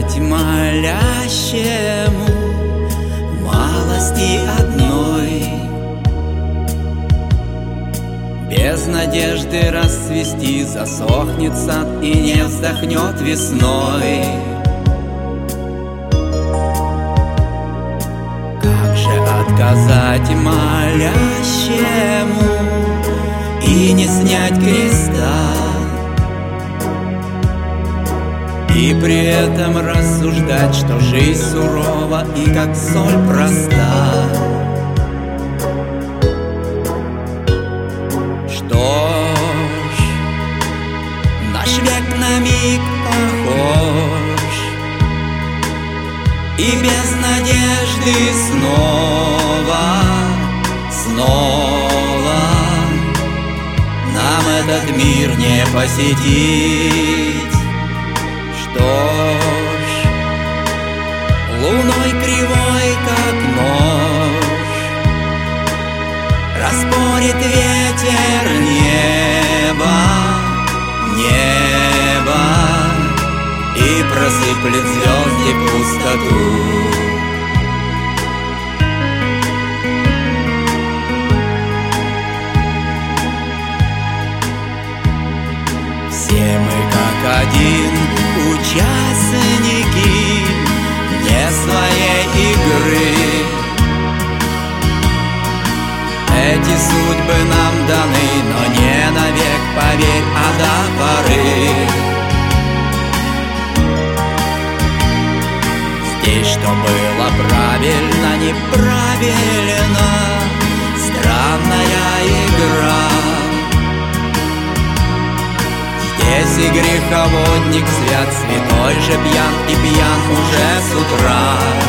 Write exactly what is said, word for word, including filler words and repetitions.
сказать молящему малости одной? Без надежды расцвести засохнет сад и не вздохнет весной. Как же отказать молящему и не снять креста, и при этом рассуждать, что жизнь сурова и как соль проста? Что ж, наш век на миг похож, и без надежды снова, снова нам этот мир не посетить. Что ж, луной кривой, как нож, распорит ветер небо, небо, и просыплет звезды пустоту. Все мы как один участники не своей игры. Эти судьбы нам даны, но не навек, поверь, а до поры. Здесь что было правильно, неправильно, странная игра. Здесь и греховодник свят, святой же пьян, и пьян уже с утра.